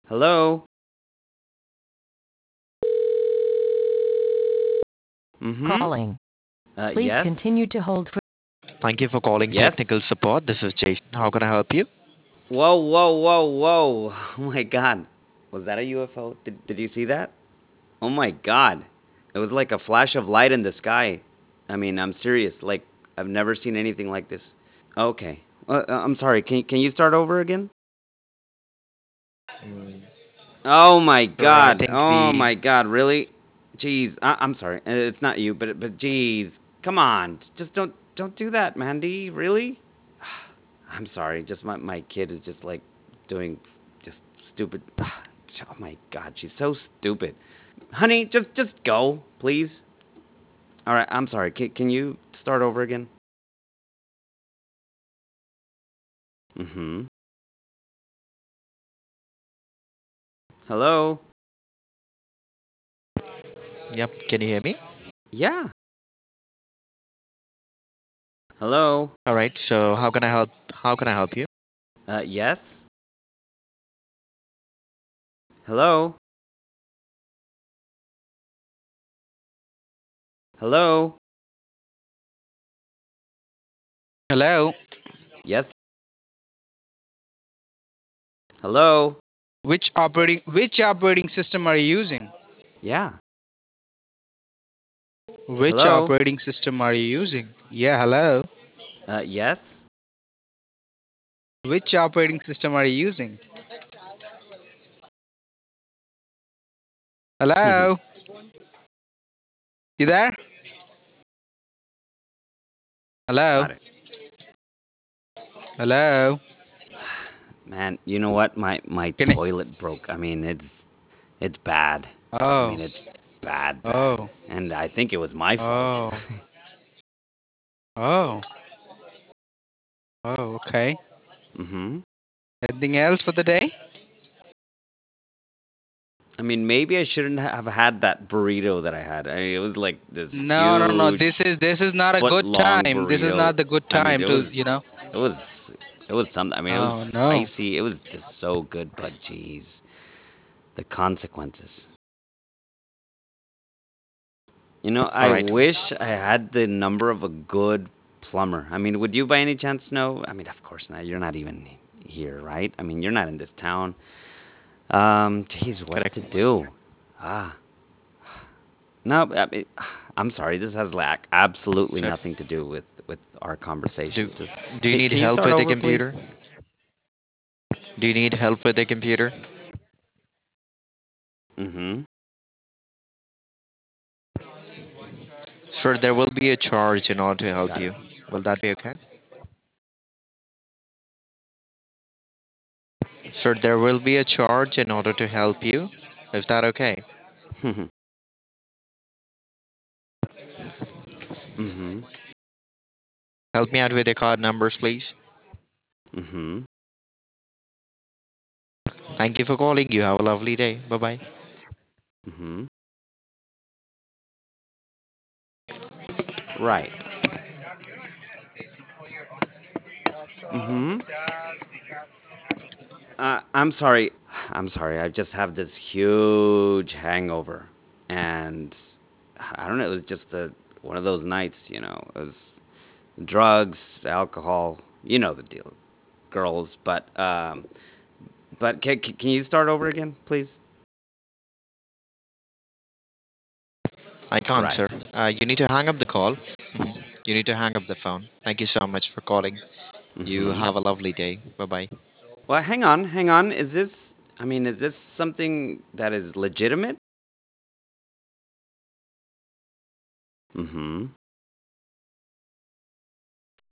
Hello? Mm-hmm. Calling. Please Yes? continue to hold for. Thank you for calling technical Yes? support. This is Jason. How can I help you? Whoa, whoa, whoa, whoa. Oh my god. Was that a UFO? Did you see that? Oh my god. It was like a flash of light in the sky. I mean, I'm serious. Like, I've never seen anything like this. Okay. I'm sorry. Can you start over again? Mm, Oh my Sorry, I god. think Oh the my god. Really? Jeez. I'm sorry. It's not you, but jeez. Come on. Just don't do that, Mandy. Really? I'm sorry. Just my kid is just like doing just stupid. Oh my god, she's so stupid. Honey, just go, please. All right. I'm sorry. Can you start over again? Mm-hmm. Hello. Yep. Can you hear me? Yeah. Hello. All right. So how can I help? How can I help you? Yes. Hello. Hello. Hello. Yes. Hello. Which operating system are you using? Yeah. Which Hello. operating system are you using? Yeah, hello. Yes. Which operating system are you using? Hello. You there? Hello. Got it. Hello. Man, you know what? My Can I? toilet broke. I mean, it's bad. I Oh. mean, it's bad, bad. Oh. And I think it was my fault. Oh. Oh. Oh. Okay. Mm-hmm. Anything else for the day? I mean, maybe I shouldn't have had that burrito that I had. I mean, it was like this No, no, no. This huge is this is not a foot good long time. This is burrito. not the good I mean, time to, you know. it was it was something. I mean, it was Oh no. spicy. It was just so good, but geez, the consequences. You know, All I right. wish I had the number of a good plumber. I mean, would you by any chance know? I mean, of course not. You're not even here, right? I mean, you're not in this town. Geez, what to Correct. do? Ah, no. I'm sorry. This has like absolutely So nothing to do with our do conversation. Just do you need can you help start with the over, please? computer? Do you need help with the computer? Mm-hmm. Sir, there will be a charge in order to help Got it. you. Will that be okay? Sir, there will be a charge in order to help you. Is that okay? mm-hmm. Help me out with the card numbers, please. Mm-hmm. Thank you for calling. You have a lovely day. Bye bye. Mm-hmm. Right. Mm-hmm. I'm sorry. I'm sorry. I just have this huge hangover, and I don't know. It was just one of those nights. You know, it was drugs, alcohol. You know the deal, girls. But can you start over again, please? I can't, sir. Right. You need to hang up the call. Mhm. You need to hang up the phone. Thank you so much for calling. You Mm-hmm. have a lovely day. Bye bye. Well, hang on, hang on. Is this? I mean, is this something that is legitimate? Mm-hmm.